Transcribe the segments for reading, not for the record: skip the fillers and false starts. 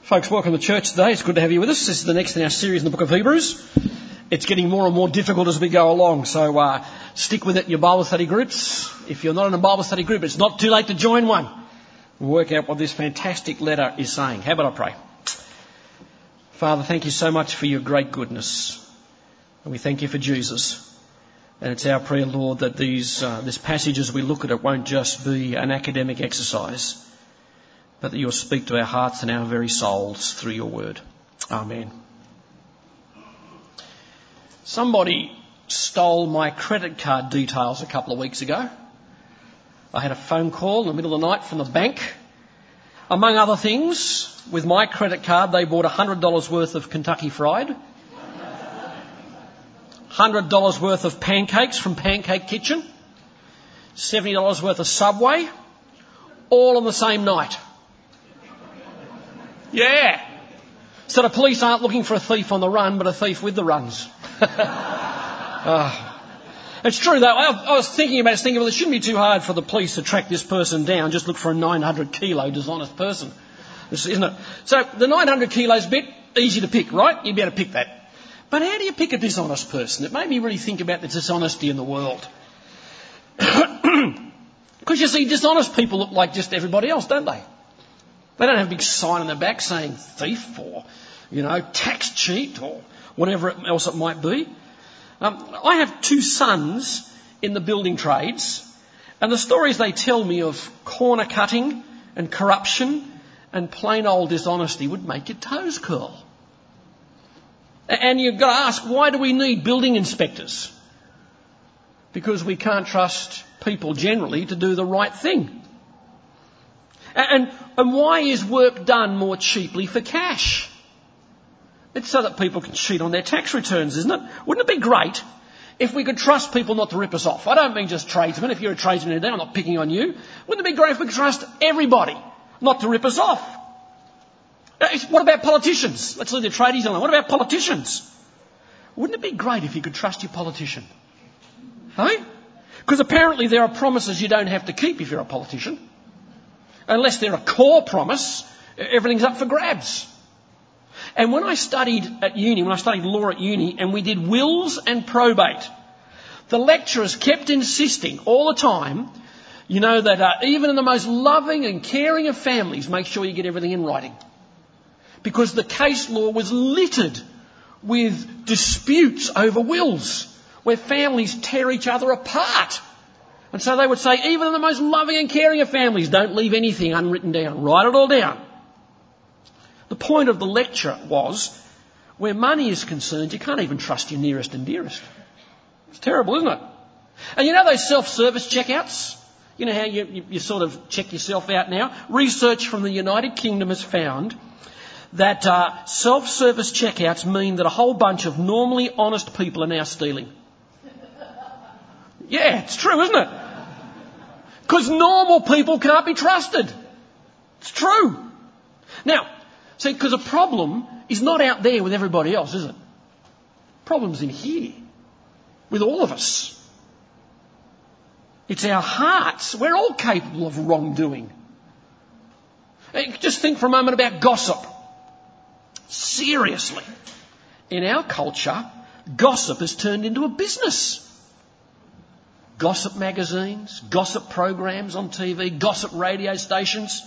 Folks, welcome to church today. It's good to have you with us. This is the next in our series in the book of Hebrews. It's getting more and more difficult as we go along, so stick with it in your Bible study groups. If you're not in a Bible study group, it's not too late to join one. We'll work out what this fantastic letter is saying. How about I pray? Father, thank you so much for your great goodness. And we thank you for Jesus. And it's our prayer, Lord, that this passage as we look at it won't just be an academic exercise, but that you'll speak to our hearts and our very souls through your word. Amen. Somebody stole my credit card details a couple of weeks ago. I had a phone call in the middle of the night from the bank. Among other things, with my credit card, they bought $100 worth of Kentucky Fried, $100 worth of pancakes from Pancake Kitchen, $70 worth of Subway, all on the same night. Yeah. So the police aren't looking for a thief on the run, but a thief with the runs. It's true, though. I was thinking, well, it shouldn't be too hard for the police to track this person down. Just look for a 900-kilo dishonest person, isn't it? So the 900 kilos bit, easy to pick, right? You'd be able to pick that. But how do you pick a dishonest person? It made me really think about the dishonesty in the world. Because you see, dishonest people look like just everybody else, don't they? They don't have a big sign on their back saying thief or, tax cheat or whatever else it might be. I have two sons in the building trades, and the stories they tell me of corner cutting and corruption and plain old dishonesty would make your toes curl. And you've got to ask, why do we need building inspectors? Because we can't trust people generally to do the right thing. And why is work done more cheaply for cash? It's so that people can cheat on their tax returns, isn't it? Wouldn't it be great if we could trust people not to rip us off? I don't mean just tradesmen. If you're a tradesman today, I'm not picking on you. Wouldn't it be great if we could trust everybody not to rip us off? What about politicians? Let's leave the tradies alone. What about politicians? Wouldn't it be great if you could trust your politician? Hey? Because apparently there are promises you don't have to keep if you're a politician. Unless they're a core promise, everything's up for grabs. And when I studied law at uni, and we did wills and probate, the lecturers kept insisting all the time, that even in the most loving and caring of families, make sure you get everything in writing. Because the case law was littered with disputes over wills, where families tear each other apart. And so they would say, even in the most loving and caring of families, don't leave anything unwritten down. Write it all down. The point of the lecture was, where money is concerned, you can't even trust your nearest and dearest. It's terrible, isn't it? And those self-service checkouts? You know how you sort of check yourself out now? Research from the United Kingdom has found that self-service checkouts mean that a whole bunch of normally honest people are now stealing. Yeah, it's true, isn't it? Because normal people can't be trusted. It's true. Now, see, because a problem is not out there with everybody else, is it? Problem's in here, with all of us. It's our hearts. We're all capable of wrongdoing. Just think for a moment about gossip. Seriously. In our culture, gossip has turned into a business. Gossip magazines, gossip programs on TV, gossip radio stations.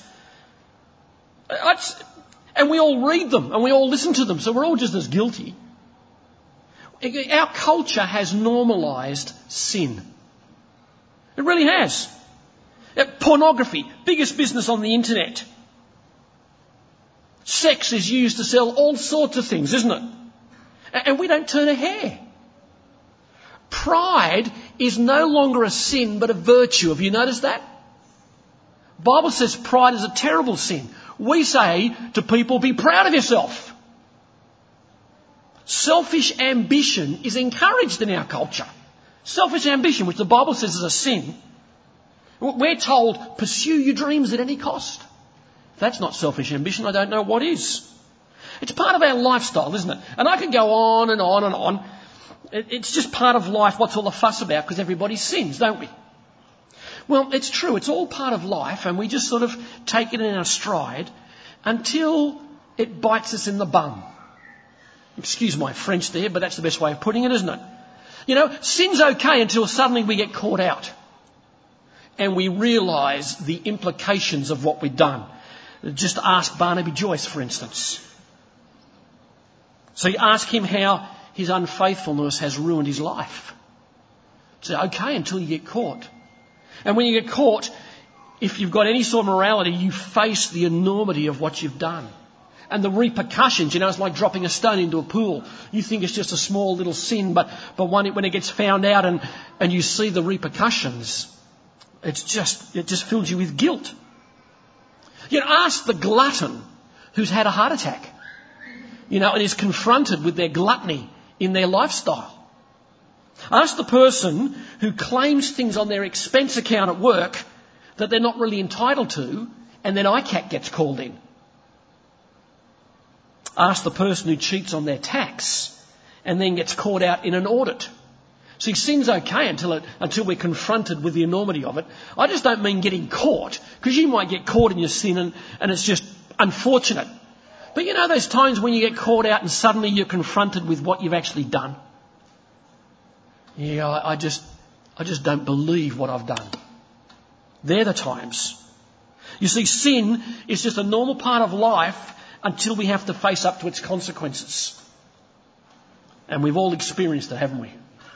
And we all read them and we all listen to them, so we're all just as guilty. Our culture has normalised sin. It really has. Pornography, biggest business on the internet. Sex is used to sell all sorts of things, isn't it? And we don't turn a hair. Pride is no longer a sin but a virtue. Have you noticed that? The Bible says pride is a terrible sin. We say to people, be proud of yourself. Selfish ambition is encouraged in our culture. Selfish ambition, which the Bible says is a sin. We're told, pursue your dreams at any cost. If that's not selfish ambition, I don't know what is. It's part of our lifestyle, isn't it? And I could go on and on and on. It's just part of life. What's all the fuss about? Because everybody sins, don't we? Well, it's true. It's all part of life, and we just sort of take it in our stride until it bites us in the bum. Excuse my French there, but that's the best way of putting it, isn't it? You know, sin's okay until suddenly we get caught out and we realise the implications of what we've done. Just ask Barnaby Joyce, for instance. So you ask him how his unfaithfulness has ruined his life. It's okay until you get caught. And when you get caught, if you've got any sort of morality, you face the enormity of what you've done. And the repercussions, you know, it's like dropping a stone into a pool. You think it's just a small little sin, but when it gets found out and you see the repercussions, it just fills you with guilt. You know, ask the glutton who's had a heart attack, you know, and is confronted with their gluttony in their lifestyle. Ask the person who claims things on their expense account at work that they're not really entitled to, and then ICAC gets called in. Ask the person who cheats on their tax and then gets caught out in an audit. See, sin's okay until we're confronted with the enormity of it. I just don't mean getting caught, because you might get caught in your sin and it's just unfortunate. But you know those times when you get caught out and suddenly you're confronted with what you've actually done? Yeah, I just don't believe what I've done. They're the times. You see, sin is just a normal part of life until we have to face up to its consequences. And we've all experienced it, haven't we?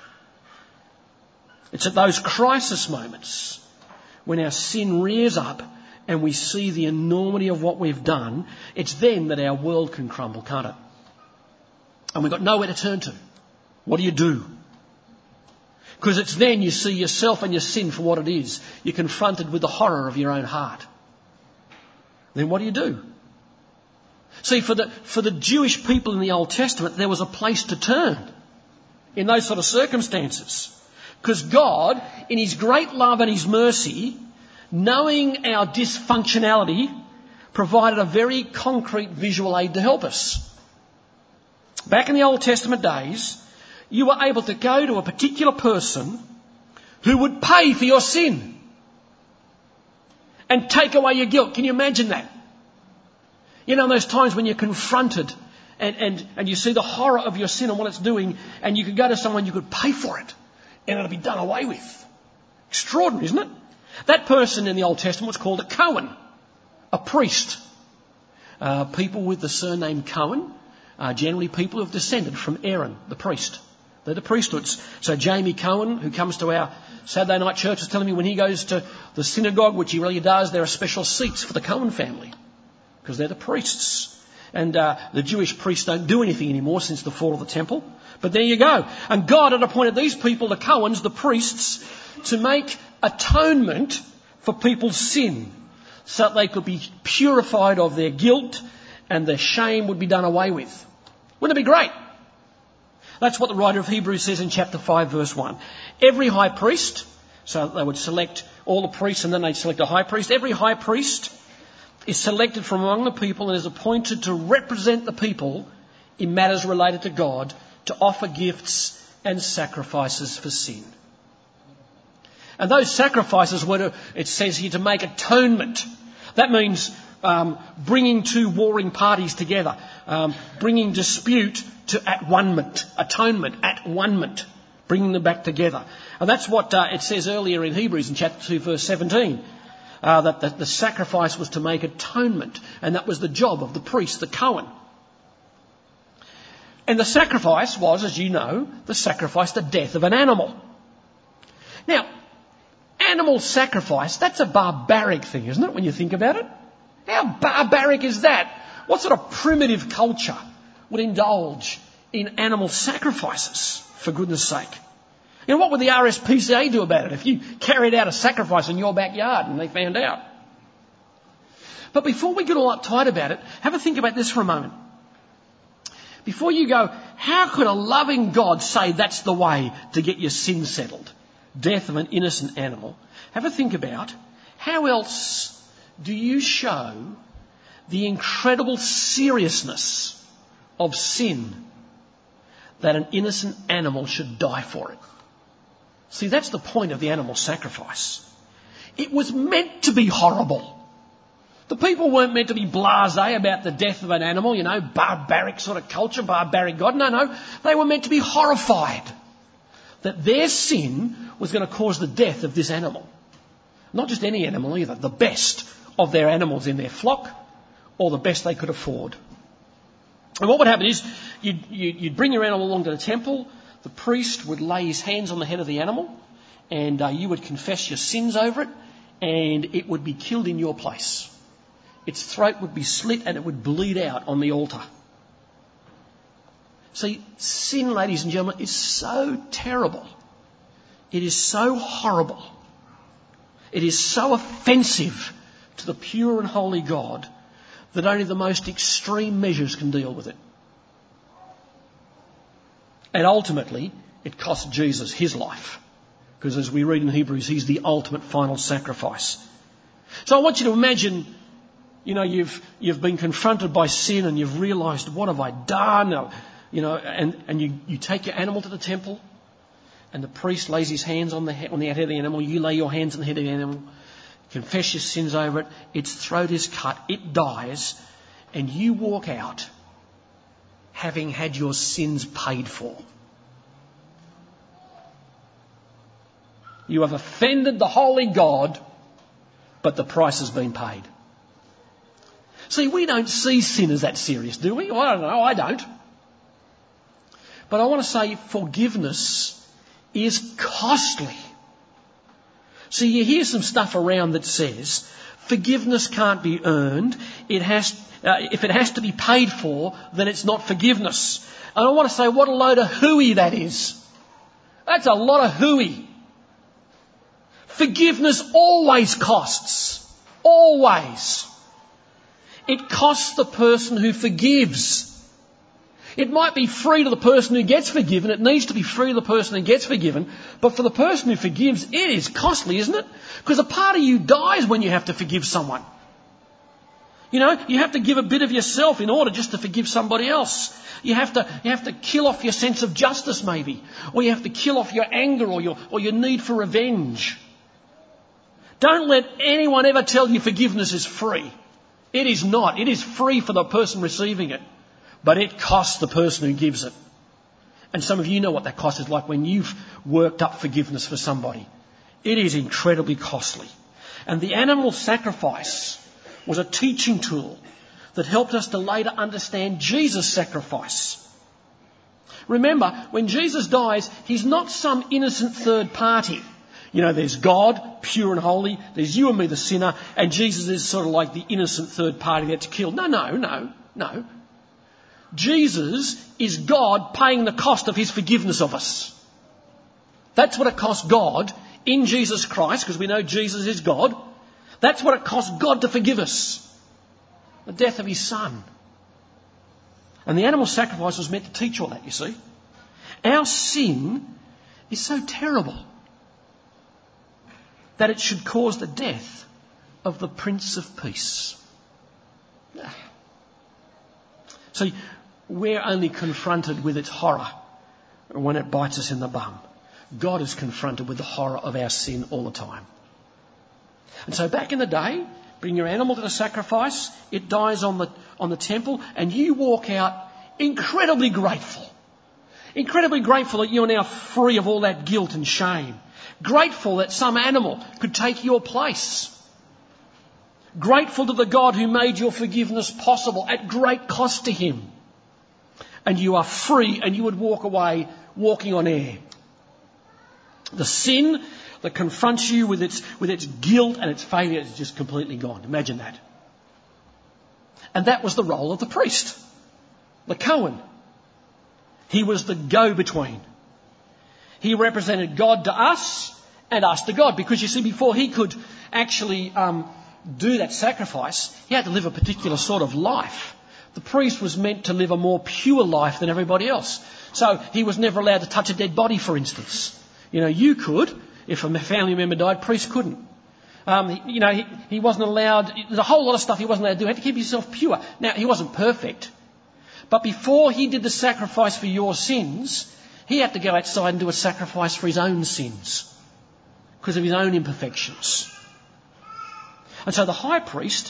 It's at those crisis moments when our sin rears up and we see the enormity of what we've done, it's then that our world can crumble, can't it? And we've got nowhere to turn to. What do? Because it's then you see yourself and your sin for what it is. You're confronted with the horror of your own heart. Then what do? See, for the Jewish people in the Old Testament, there was a place to turn in those sort of circumstances. Because God, in His great love and His mercy, knowing our dysfunctionality, provided a very concrete visual aid to help us. Back in the Old Testament days, you were able to go to a particular person who would pay for your sin and take away your guilt. Can you imagine that? You know, those times when you're confronted and you see the horror of your sin and what it's doing, and you could go to someone, you could pay for it, and it'll be done away with. Extraordinary, isn't it? That person in the Old Testament was called a Cohen, a priest. People with the surname Cohen are generally people who have descended from Aaron, the priest. They're the priesthoods. So Jamie Cohen, who comes to our Saturday night church, is telling me when he goes to the synagogue, which he really does, there are special seats for the Cohen family because they're the priests. And the Jewish priests don't do anything anymore since the fall of the temple. But there you go. And God had appointed these people, the Cohens, the priests, to make atonement for people's sin so that they could be purified of their guilt and their shame would be done away with. Wouldn't it be great? That's what the writer of Hebrews says in chapter 5, verse 1. Every high priest, so they would select all the priests and then they'd select a high priest. Every high priest is selected from among the people and is appointed to represent the people in matters related to God, to offer gifts and sacrifices for sin. And those sacrifices were, it says here, to make atonement. That means bringing two warring parties together, bringing dispute to at-one-ment, atonement, at-one-ment, bringing them back together. And that's what it says earlier in Hebrews in chapter 2, verse 17, that the sacrifice was to make atonement, and that was the job of the priest, the Cohen. And the sacrifice was, as you know, the death of an animal. Now, animal sacrifice, that's a barbaric thing, isn't it, when you think about it? How barbaric is that? What sort of primitive culture would indulge in animal sacrifices, for goodness sake? You know, what would the RSPCA do about it if you carried out a sacrifice in your backyard and they found out? But before we get all uptight about it, have a think about this for a moment. Before you go, how could a loving God say that's the way to get your sin settled? Death of an innocent animal. Have a think about how else do you show the incredible seriousness of sin that an innocent animal should die for it. See, that's the point of the animal sacrifice. It was meant to be horrible. The people weren't meant to be blasé about the death of an animal, barbaric sort of culture, barbaric God. No. They were meant to be horrified that their sin was going to cause the death of this animal. Not just any animal either, the best of their animals in their flock, or the best they could afford. And what would happen is you'd bring your animal along to the temple, the priest would lay his hands on the head of the animal, and you would confess your sins over it, and it would be killed in your place. Its throat would be slit and it would bleed out on the altar. See, sin, ladies and gentlemen, is so terrible. It is so horrible. It is so offensive to the pure and holy God that only the most extreme measures can deal with it. And ultimately, it cost Jesus his life. Because as we read in Hebrews, he's the ultimate final sacrifice. So I want you to imagine, you've been confronted by sin and you've realised, what have I done? And you take your animal to the temple and the priest lays his hands on the head of the animal. You lay your hands on the head of the animal, confess your sins over it. Its throat is cut, it dies, and you walk out having had your sins paid for. You have offended the holy God, but the price has been paid. See, we don't see sin as that serious, do we? I don't know, I don't. But I want to say forgiveness is costly. See, you hear some stuff around that says forgiveness can't be earned. If it has to be paid for, then it's not forgiveness. And I want to say what a load of hooey that is. That's a lot of hooey. Forgiveness always costs. Always. It costs the person who forgives. It might be free to the person who gets forgiven. It needs to be free to the person who gets forgiven. But for the person who forgives, it is costly, isn't it? Because a part of you dies when you have to forgive someone. You have to give a bit of yourself in order just to forgive somebody else. You have to kill off your sense of justice maybe. Or you have to kill off your anger or your need for revenge. Don't let anyone ever tell you forgiveness is free. It is not. It is free for the person receiving it. But it costs the person who gives it. And some of you know what that cost is like when you've worked up forgiveness for somebody. It is incredibly costly. And the animal sacrifice was a teaching tool that helped us to later understand Jesus' sacrifice. Remember, when Jesus dies, he's not some innocent third party. There's God, pure and holy, there's you and me, the sinner, and Jesus is sort of like the innocent third party that's killed. No. Jesus is God paying the cost of his forgiveness of us. That's what it cost God in Jesus Christ, because we know Jesus is God. That's what it cost God to forgive us. The death of his son. And the animal sacrifice was meant to teach all that, you see. Our sin is so terrible that it should cause the death of the Prince of Peace. See, we're only confronted with its horror when it bites us in the bum. God is confronted with the horror of our sin all the time. And so back in the day, bring your animal to the sacrifice, it dies on the temple, and you walk out incredibly grateful. Incredibly grateful that you're now free of all that guilt and shame. Grateful that some animal could take your place. Grateful to the God who made your forgiveness possible at great cost to him. And you are free and you would walk away walking on air. The sin that confronts you with its guilt and its failure is just completely gone. Imagine that. And that was the role of the priest, the Cohen. He was the go-between. He represented God to us and us to God. Because you see, before he could actually do that sacrifice, he had to live a particular sort of life. The priest was meant to live a more pure life than everybody else. So he was never allowed to touch a dead body, for instance. You could. If a family member died, priest couldn't. He wasn't allowed, there's a whole lot of stuff he wasn't allowed to do. He had to keep himself pure. Now, he wasn't perfect. But before he did the sacrifice for your sins, he had to go outside and do a sacrifice for his own sins because of his own imperfections. And so the high priest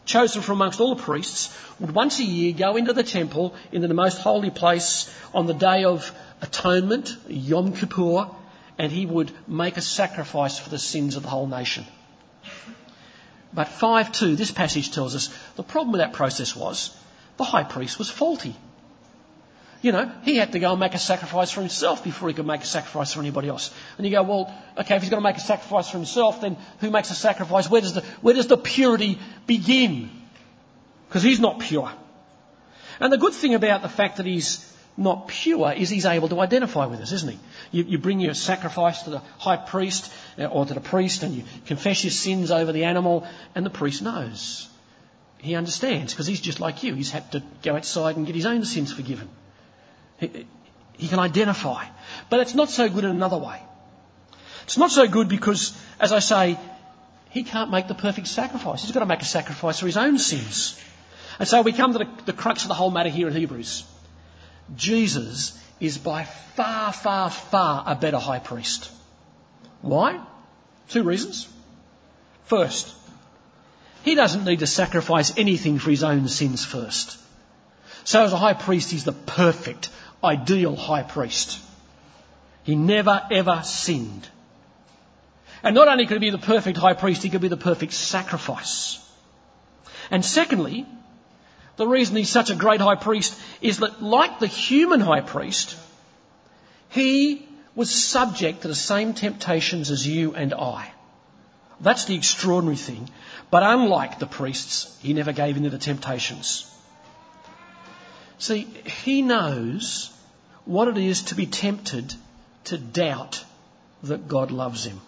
chosen from amongst all the priests, would once a year go into the temple, into the most holy place on the Day of Atonement, Yom Kippur, and he would make a sacrifice for the sins of the whole nation. But 5:2, this passage tells us the problem with that process was the high priest was faulty. You know, he had to go and make a sacrifice for himself before he could make a sacrifice for anybody else. And you go, well, okay, if he's going to make a sacrifice for himself, then who makes a sacrifice? Where does the purity begin? Because he's not pure. And the good thing about the fact that he's not pure is he's able to identify with us, isn't he? You bring your sacrifice to the high priest or to the priest and you confess your sins over the animal, and the priest knows. He understands because he's just like you. He's had to go outside and get his own sins forgiven. He can identify. But it's not so good in another way. It's not so good because, as I say, he can't make the perfect sacrifice. He's got to make a sacrifice for his own sins. And so we come to the crux of the whole matter here in Hebrews. Jesus is by far, far, far a better high priest. Why? 2 reasons. First, he doesn't need to sacrifice anything for his own sins first. So as a high priest, he's the perfect, ideal high priest. He never, ever sinned. And not only could he be the perfect high priest, he could be the perfect sacrifice. And secondly, the reason he's such a great high priest is that, like the human high priest, he was subject to the same temptations as you and I. That's the extraordinary thing. But unlike the priests, he never gave in to the temptations. See, he knows what it is to be tempted to doubt that God loves him.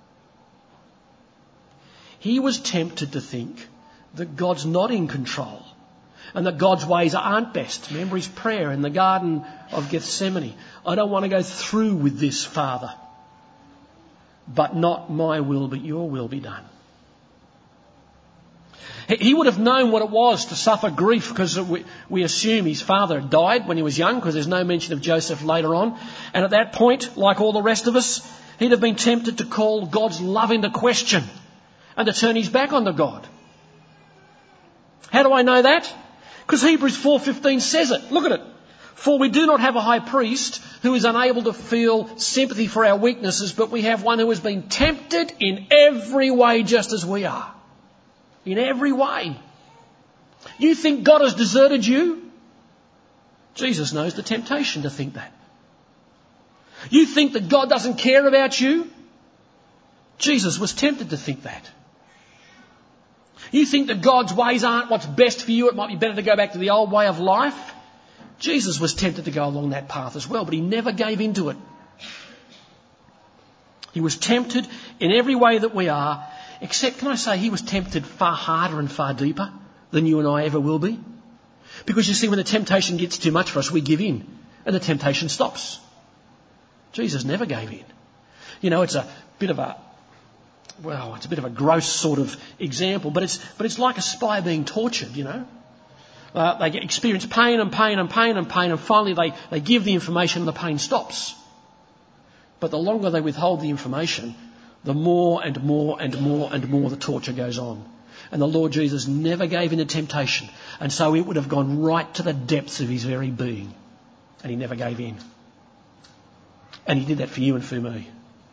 He was tempted to think that God's not in control and that God's ways aren't best. Remember his prayer in the Garden of Gethsemane. I don't want to go through with this, Father, but not my will, but your will be done. He would have known what it was to suffer grief because we assume his father died when he was young because there's no mention of Joseph later on. And at that point, like all the rest of us, he'd have been tempted to call God's love into question and to turn his back on the God. How do I know that? Because Hebrews 4:15 says it. Look at it. For we do not have a high priest who is unable to feel sympathy for our weaknesses, but we have one who has been tempted in every way just as we are. In every way. You think God has deserted you? Jesus knows the temptation to think that. You think that God doesn't care about you? Jesus was tempted to think that. You think that God's ways aren't what's best for you, it might be better to go back to the old way of life? Jesus was tempted to go along that path as well, but he never gave in to it. He was tempted in every way that we are, except, can I say, he was tempted far harder and far deeper than you and I ever will be. Because you see, when the temptation gets too much for us, we give in and the temptation stops. Jesus never gave in. You know, it's a bit of a gross sort of example, but it's like a spy being tortured, you know. They experience pain and pain and pain and pain, and finally they give the information and the pain stops. But the longer they withhold the information, the more and more and more and more the torture goes on. And the Lord Jesus never gave in to temptation, and so it would have gone right to the depths of his very being. And he never gave in. And he did that for you and for me.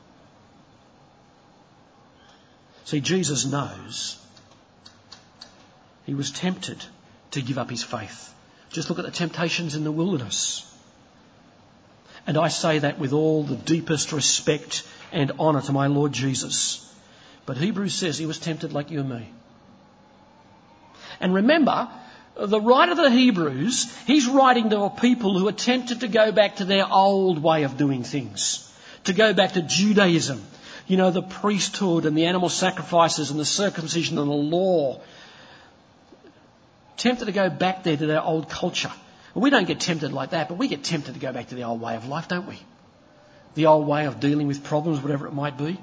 See, Jesus knows he was tempted to give up his faith. Just look at the temptations in the wilderness. And I say that with all the deepest respect and honour to my Lord Jesus. But Hebrews says he was tempted like you and me. And remember, the writer of the Hebrews, he's writing to a people who are tempted to go back to their old way of doing things, to go back to Judaism. You know, the priesthood and the animal sacrifices and the circumcision and the law. Tempted to go back there to their old culture. We don't get tempted like that, but we get tempted to go back to the old way of life, don't we? The old way of dealing with problems, whatever it might be.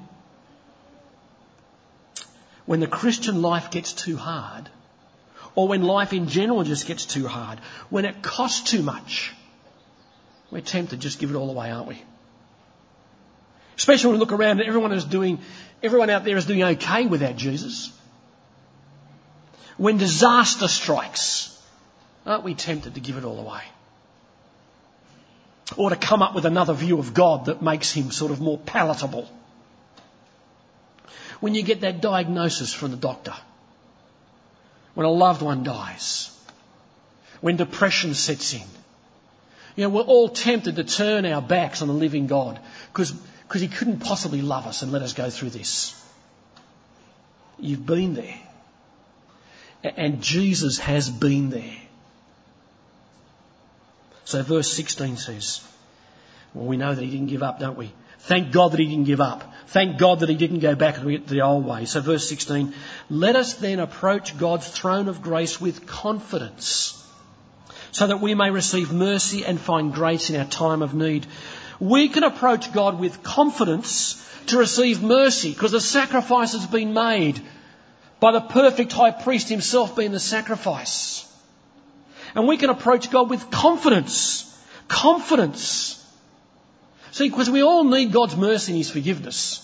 When the Christian life gets too hard, or when life in general just gets too hard, when it costs too much, we're tempted to just give it all away, aren't we? Especially when we look around and everyone out there is doing okay without Jesus. when disaster strikes, aren't we tempted to give it all away? Or to come up with another view of God that makes him sort of more palatable? When you get that diagnosis from the doctor, when a loved one dies, when depression sets in, we're all tempted to turn our backs on the living God because he couldn't possibly love us and let us go through this. You've been there. And Jesus has been there. So verse 16 says, well, we know that he didn't give up, don't we? Thank God that he didn't give up. Thank God that he didn't go back to the old way. So verse 16, let us then approach God's throne of grace with confidence, so that we may receive mercy and find grace in our time of need. We can approach God with confidence to receive mercy because the sacrifice has been made by the perfect high priest himself being the sacrifice. And we can approach God with confidence. Confidence. See, because we all need God's mercy and his forgiveness.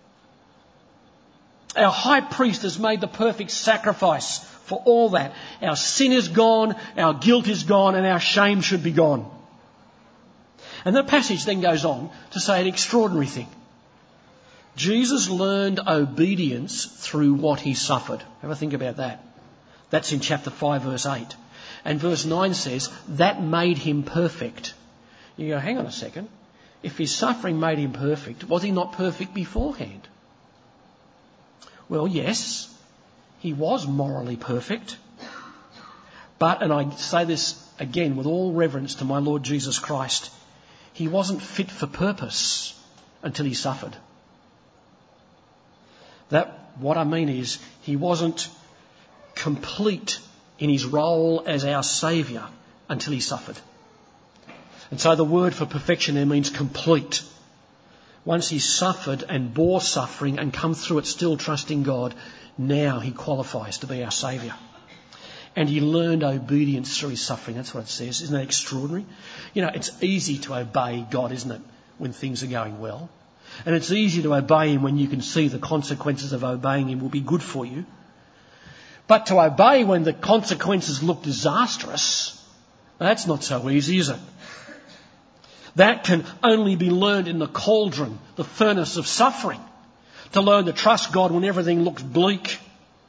Our high priest has made the perfect sacrifice for all that. Our sin is gone, our guilt is gone, and our shame should be gone. And the passage then goes on to say an extraordinary thing. Jesus learned obedience through what he suffered. Have a think about that. That's in chapter 5, verse 8. And verse 9 says, that made him perfect. You go, hang on a second. If his suffering made him perfect, was he not perfect beforehand? Well, yes, he was morally perfect. But, and I say this again with all reverence to my Lord Jesus Christ, he wasn't fit for purpose until he suffered. What I mean is, he wasn't complete in his role as our Saviour until he suffered. And so the word for perfection there means complete. Once he suffered and bore suffering and come through it still trusting God, now he qualifies to be our Saviour. And he learned obedience through his suffering. That's what it says. Isn't that extraordinary? It's easy to obey God, isn't it, when things are going well? And it's easy to obey him when you can see the consequences of obeying him will be good for you. But to obey when the consequences look disastrous, that's not so easy, is it? That can only be learned in the cauldron, the furnace of suffering, to learn to trust God when everything looks bleak.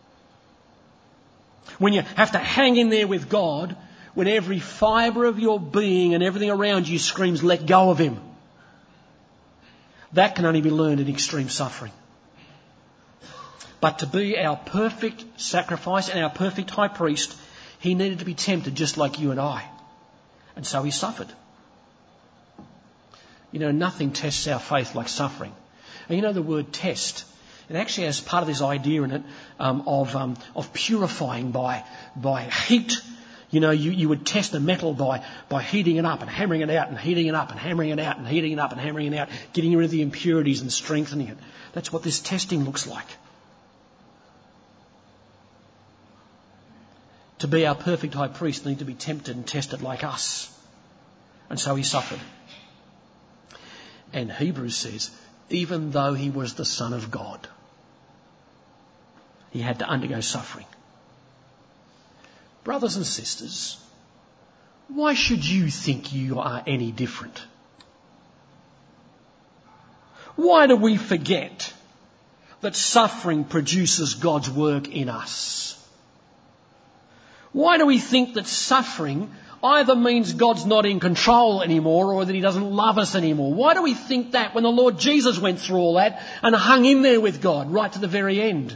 When you have to hang in there with God, when every fibre of your being and everything around you screams, let go of him. That can only be learned in extreme suffering. But to be our perfect sacrifice and our perfect high priest, he needed to be tempted just like you and I. And so he suffered. Nothing tests our faith like suffering. And the word test, it actually has part of this idea in it of purifying by heat. You would test a metal by heating it up and hammering it out and heating it up and hammering it out and heating it up and hammering it out, getting rid of the impurities and strengthening it. That's what this testing looks like. To be our perfect high priest, need to be tempted and tested like us. And so he suffered. And Hebrews says, even though he was the Son of God, he had to undergo suffering. Brothers and sisters, why should you think you are any different? Why do we forget that suffering produces God's work in us? Why do we think that suffering either means God's not in control anymore or that he doesn't love us anymore? Why do we think that when the Lord Jesus went through all that and hung in there with God right to the very end?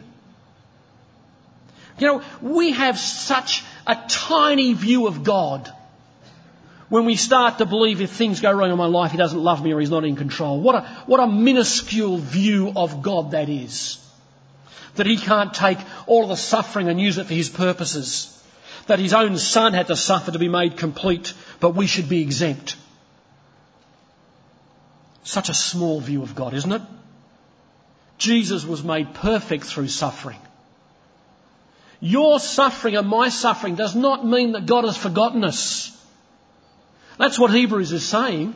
We have such a tiny view of God when we start to believe if things go wrong in my life, he doesn't love me or he's not in control. What a minuscule view of God that is. That he can't take all of the suffering and use it for his purposes. That his own son had to suffer to be made complete, but we should be exempt. Such a small view of God, isn't it? Jesus was made perfect through suffering. Your suffering and my suffering does not mean that God has forgotten us. That's what Hebrews is saying.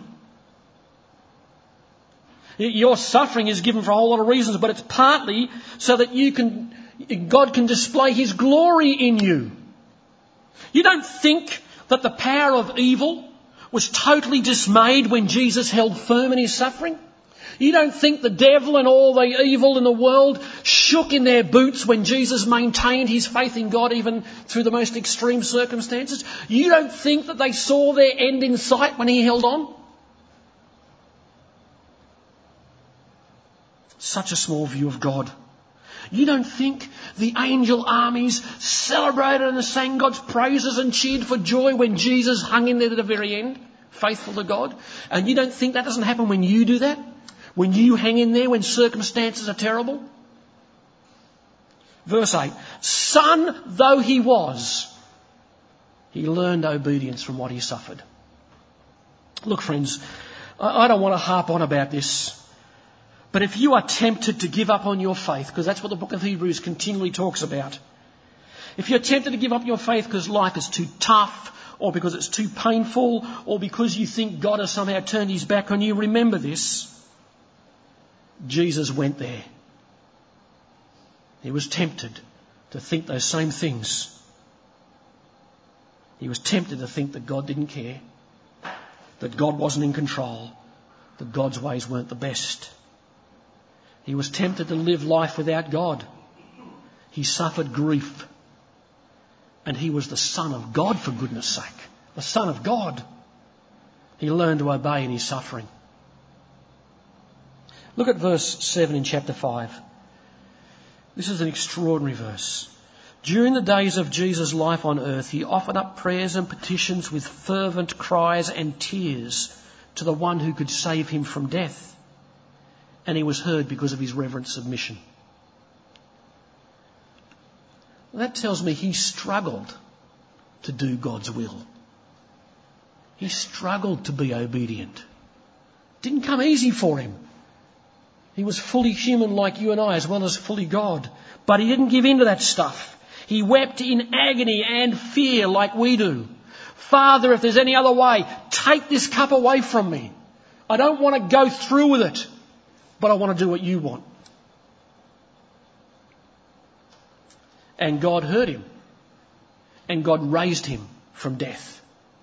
Your suffering is given for a whole lot of reasons, but it's partly so that you can God can display his glory in you. You don't think that the power of evil was totally dismayed when Jesus held firm in his suffering? You don't think the devil and all the evil in the world shook in their boots when Jesus maintained his faith in God even through the most extreme circumstances? You don't think that they saw their end in sight when he held on? Such a small view of God. You don't think the angel armies celebrated and sang God's praises and cheered for joy when Jesus hung in there to the very end, faithful to God? And you don't think that doesn't happen when you do that? When you hang in there when circumstances are terrible? Verse 8, son though he was, he learned obedience from what he suffered. Look, friends, I don't want to harp on about this. But if you are tempted to give up on your faith, because that's what the book of Hebrews continually talks about, if you're tempted to give up your faith because life is too tough, or because it's too painful, or because you think God has somehow turned his back on you, remember this. Jesus went there. He was tempted to think those same things. He was tempted to think that God didn't care, that God wasn't in control, that God's ways weren't the best. He was tempted to live life without God. He suffered grief. And he was the Son of God, for goodness sake. The Son of God. He learned to obey in his suffering. Look at verse 7 in chapter 5. This is an extraordinary verse. During the days of Jesus' life on earth, he offered up prayers and petitions with fervent cries and tears to the one who could save him from death. And he was heard because of his reverent submission. That tells me he struggled to do God's will. He struggled to be obedient. It didn't come easy for him. He was fully human like you and I, as well as fully God. But he didn't give in to that stuff. He wept in agony and fear like we do. Father, if there's any other way, take this cup away from me. I don't want to go through with it, but I want to do what you want. And God heard him. And God raised him from death.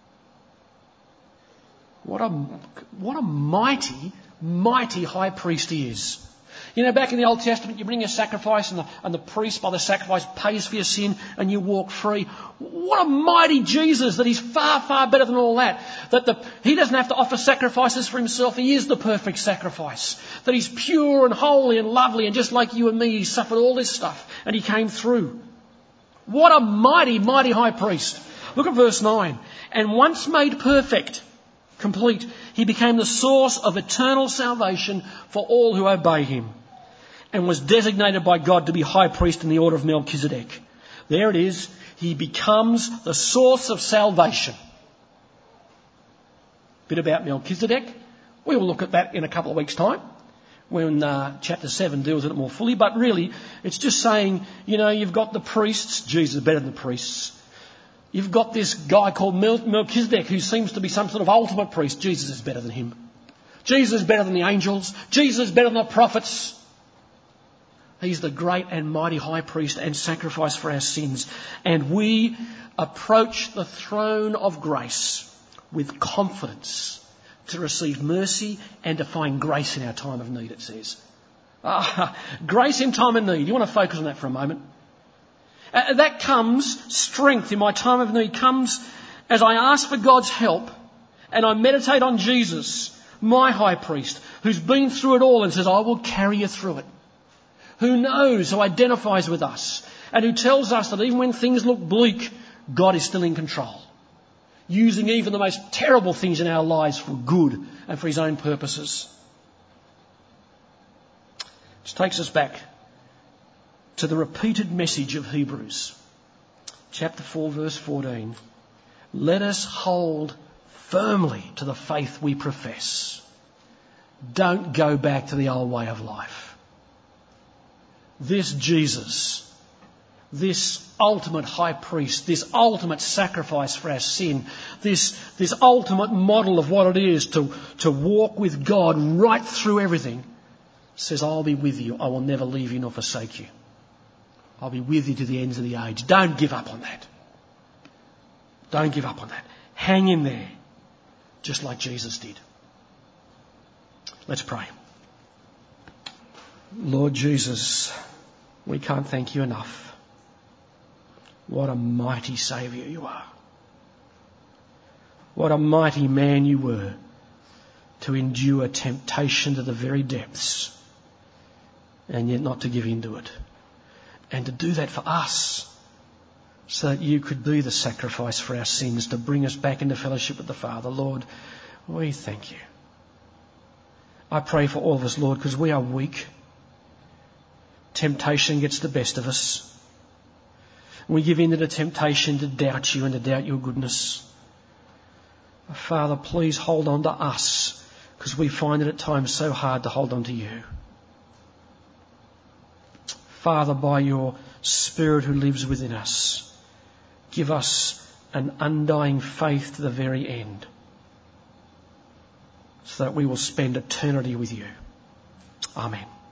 What a mighty, mighty high priest he is. You know, back in the Old Testament, you bring a sacrifice and the priest by the sacrifice pays for your sin and you walk free. What a mighty Jesus, that he's far, far better than all that. He doesn't have to offer sacrifices for himself. He is the perfect sacrifice. That he's pure and holy and lovely, and just like you and me, he suffered all this stuff and he came through. What a mighty, mighty high priest. Look at verse 9. And once made perfect, complete, he became the source of eternal salvation for all who obey him, and was designated by God to be high priest in the order of Melchizedek. There it is. He becomes the source of salvation. Bit about Melchizedek. We will look at that in a couple of weeks' time when chapter 7 deals with it more fully. But really, it's just saying, you know, you've got the priests. Jesus is better than the priests. You've got this guy called Melchizedek who seems to be some sort of ultimate priest. Jesus is better than him. Jesus is better than the angels. Jesus is better than the prophets. He's the great and mighty high priest and sacrifice for our sins. And we approach the throne of grace with confidence to receive mercy and to find grace in our time of need, it says. Grace in time of need. You want to focus on that for a moment? That comes, strength in my time of need comes as I ask for God's help and I meditate on Jesus, my high priest, who's been through it all and says, I will carry you through it. Who knows, who identifies with us, and who tells us that even when things look bleak, God is still in control, using even the most terrible things in our lives for good and for his own purposes. Which takes us back to the repeated message of Hebrews, chapter 4, verse 14. Let us hold firmly to the faith we profess. Don't go back to the old way of life. This Jesus, this ultimate high priest, this ultimate sacrifice for our sin, this ultimate model of what it is to walk with God right through everything, says, I'll be with you. I will never leave you nor forsake you. I'll be with you to the ends of the age. Don't give up on that. Don't give up on that. Hang in there, just like Jesus did. Let's pray. Lord Jesus, we can't thank you enough. What a mighty Saviour you are. What a mighty man you were to endure temptation to the very depths and yet not to give in to it. And to do that for us so that you could be the sacrifice for our sins to bring us back into fellowship with the Father. Lord, we thank you. I pray for all of us, Lord, because we are weak. Temptation gets the best of us. We give in to the temptation to doubt you and to doubt your goodness. Father, please hold on to us, because we find it at times so hard to hold on to you. Father, by your Spirit who lives within us, give us an undying faith to the very end, so that we will spend eternity with you. Amen.